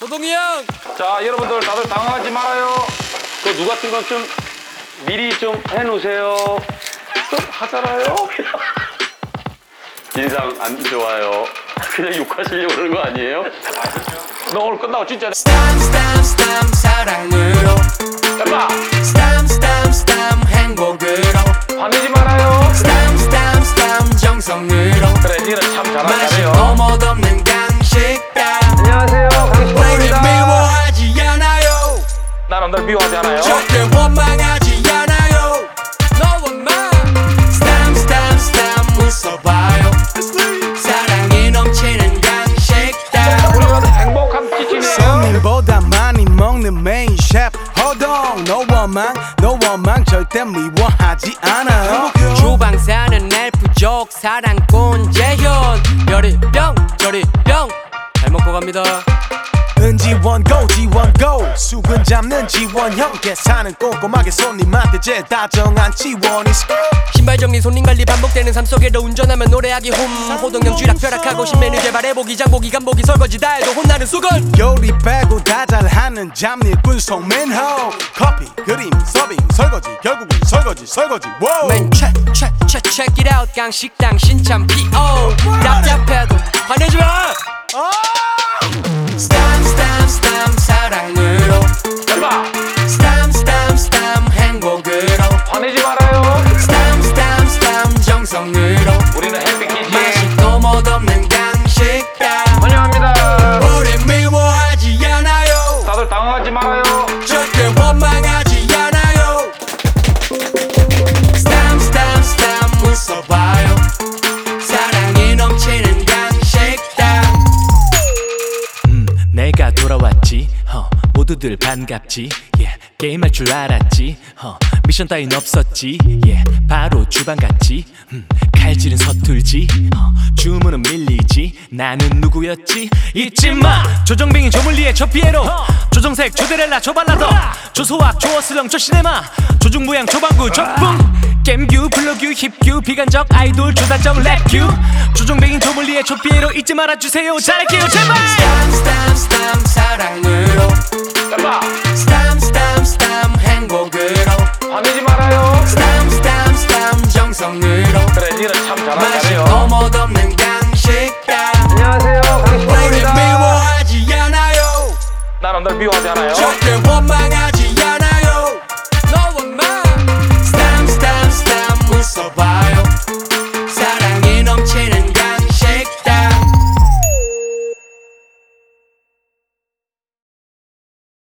호동이 형! 자, 여러분들 다들 당황하지 말아요. 그 누가 뜬 건 좀 미리 좀 해놓으세요. 좀 하잖아요. 인상 안 좋아요. 그냥 욕하시려고 그러는 거 아니에요? 너 오늘 끝나고 진짜 스탐 사랑으로 해봐. 스탐 행복으로 화내지 말아요. 스탐 정성으로 그래, 니는 참 맛이 잘하네요. 너무 없는 강식당 안녕하세요, 우리 강식입니다. 미워하지 않아요 나는 널 미워하지 않아요. 절대 원망하지 않아요 너 원망 스탐 웃어봐요 사랑이 넘치는 강식당 우리가 행복한 키친이에요. 손님보다 많이 먹는 메인 셰프 호동 너 원망 절대 미워하지 않아요. 주방사는 엘프족 사랑꾼 재현 별이 뿅 저리 뿅 잘 먹고 갑니다 은지원 go 수근 잡는 지원형 계산은 꼼꼼하게 손님한테 제일 다정한 지원이 신발 정리 손님 관리 반복되는 삶 속에도 운전하면 노래하기 호동형 쥐락펴락하고 신메뉴 개발해보기 장보기 간보기 설거지 다 해도 혼나는 수건 요리 빼고 다 잘하는 잡일꾼 송민호 커피 그림 서빙 설거지 결국은 설거지 wow. Man check it out 강식당 신참 P.O. 답답해도 화내지 마 스탐 사랑으로 해봐. 스탐 행복으로 화내지 말아요. 스탐 정성으로 우리는 해피 키친. 맛이 너무 없는 강식당 환영합니다. 우리 미워하지 않아요 다들 당황하지 말아요. 절대 원망하지 않아요 스탐 웃어봐요 사랑이 넘치는 강식당 내가 돌아왔지 모두들 반갑지 게임할 줄 알았지 미션 따윈 없었지 바로 주방 갔지 칼질은 서툴지 주문은 밀리지 나는 누구였지 잊지마 조정뱅이 조물리에 조피에로 조정색 조데렐라 조발라더 조소학 조어슬렁 조시네마 조중부양 조방구 조풍 겜규 블로규 힙규 비관적 아이돌 조단적 랩규 조정뱅이 조물리에 조피에로 잊지 말아주세요 잘할게요 제발 스탐 사랑으로 해봐. 스탐 행복으로 화내지 말아요. 스탐 정성으로 그래, 니는 참 맛이 잘하네요. 너무 없는 강식당 안녕하세요, 우리 강식입니다. 미워하지 않아요 나는 널 미워하지 않아요. 절대 원망하지